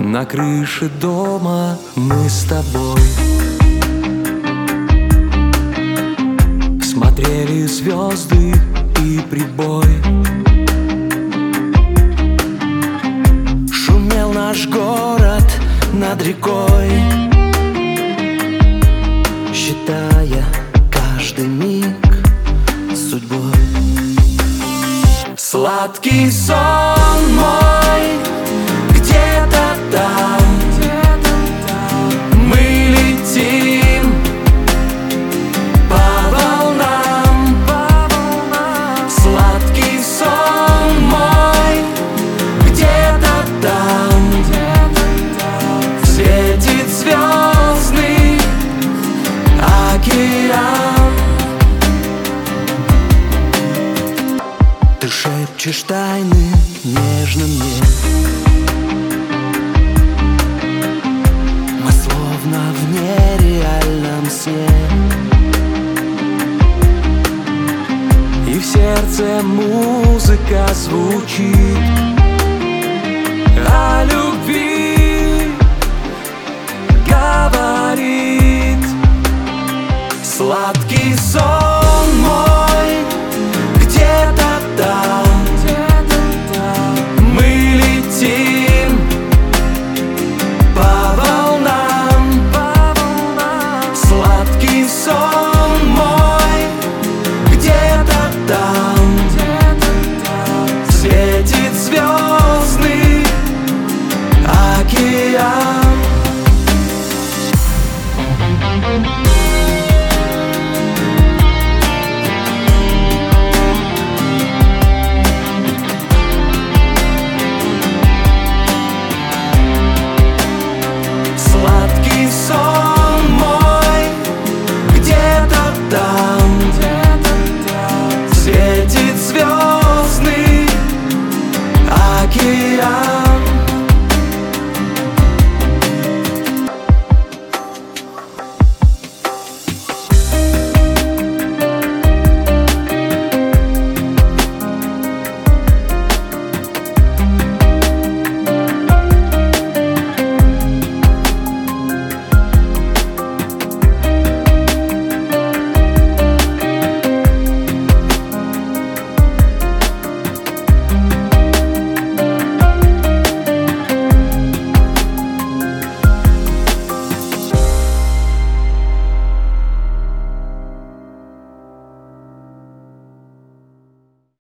На крыше дома мы с тобой смотрели звезды и прибой. Шумел наш город над рекой, считая каждый миг судьбой. Сладкий сон мой где-то там, мы летим по волнам. Сладкий сон мой где-то там, светит звездный океан. Ты шепчешь тайны нежно мне, мы словно в нереальном сне, и в сердце музыка звучит о любви, говорит. Сладкий сон мой где-то там, мы летим по волнам. Сладкий сон мой где-то там, светит звездный океан. Сладкий сон мой где-то там, светит звездный океан.